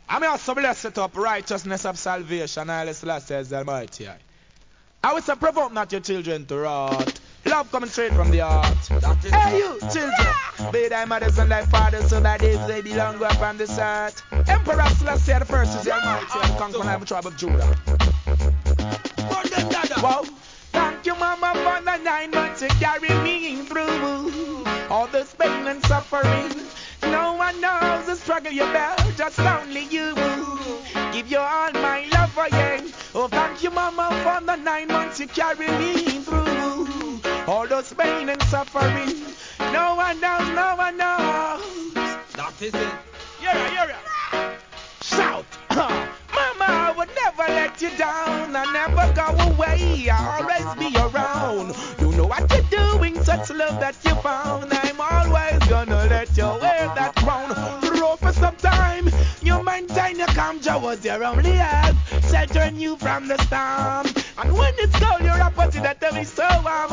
I may also bless it up, righteousness of salvation, I says the Almighty. I will say, provoke not your children to wrath. Love coming straight from the heart. Hey, you children, be thy mothers and thy fathers, so that they belong upon this earth. Emperor Selassie the first is the Almighty, and conquer the tribe of Judah. Wow. Thank you, Mama, for the 9 months you carry me through all this pain and suffering. No one knows the struggle you bear, just only you. Give you all my love for you. Oh, thank you, Mama, for the 9 months you carry me through all those pain and suffering. No one knows, no one knows. That is it. Yeah. Shout. Mama, I would never let you down. I never go away. I'll always be around. You know what you're doing, such love that you found. I'm always gonna let you wear that crown. Through for some time, you maintain your calm. Joe was your only help, sheltering you from the storm. And when it's cold, you're opposite that to be so warm.